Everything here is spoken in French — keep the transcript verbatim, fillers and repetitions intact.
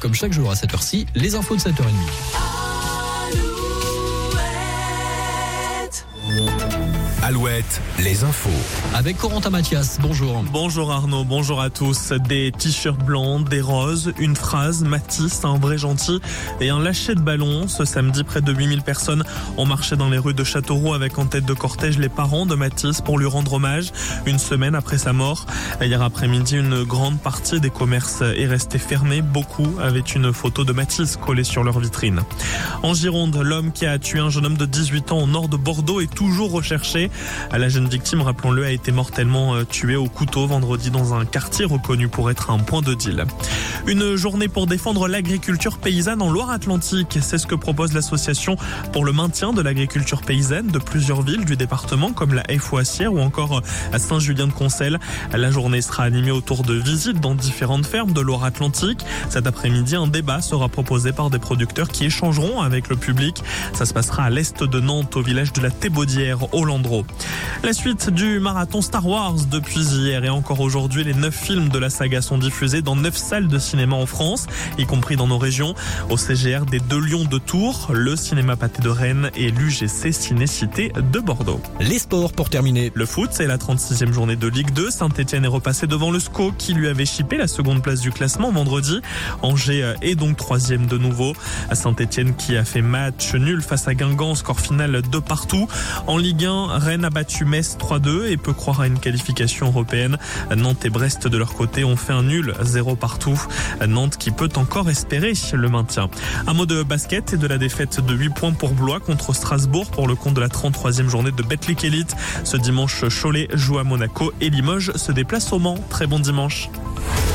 comme chaque jour à cette heure-ci, les infos de sept heures trente. Alouette, les infos. Avec Corentin Mathias, bonjour. Bonjour Arnaud, bonjour à tous. Des t-shirts blancs, des roses, une phrase, Matisse, un vrai gentil et un lâcher de ballon. Ce samedi, près de huit mille personnes ont marché dans les rues de Châteauroux avec en tête de cortège les parents de Matisse pour lui rendre hommage une semaine après sa mort. Hier après-midi, une grande partie des commerces est restée fermée. Beaucoup avaient une photo de Matisse collée sur leur vitrine. En Gironde, l'homme qui a tué un jeune homme de dix-huit ans au nord de Bordeaux est toujours recherché. La jeune victime, rappelons-le, a été mortellement tuée au couteau vendredi dans un quartier reconnu pour être un point de deal. Une journée pour défendre l'agriculture paysanne en Loire-Atlantique. C'est ce que propose l'association pour le maintien de l'agriculture paysanne de plusieurs villes du département comme la Haye-Fouassière ou encore à Saint-Julien-de-Concelles. La journée sera animée autour de visites dans différentes fermes de Loire-Atlantique. Cet après-midi, un débat sera proposé par des producteurs qui échangeront avec le public. Ça se passera à l'est de Nantes, au village de la Thébaudière, au Landreau. La suite du marathon Star Wars depuis hier et encore aujourd'hui, les neuf films de la saga sont diffusés dans neuf salles de cinéma en France, y compris dans nos régions, au C G R des Deux Lions de Tours, le cinéma Pathé de Rennes et l'U G C Ciné-Cité de Bordeaux. Les sports pour terminer. Le foot, c'est la trente-sixième journée de Ligue deux. Saint-Etienne est repassé devant le S C O qui lui avait chippé la seconde place du classement vendredi. Angers est donc troisième de nouveau. À Saint-Etienne qui a fait match nul face à Guingamp, score final de partout. En Ligue un, Rennes a battu Metz trois deux et peut croire à une qualification européenne. Nantes et Brest de leur côté ont fait un nul zéro partout. Nantes qui peut encore espérer le maintien. Un mot de basket et de la défaite de huit points pour Blois contre Strasbourg pour le compte de la trente-troisième journée de Betclic Elite. Ce dimanche, Cholet joue à Monaco et Limoges se déplace au Mans. Très bon dimanche.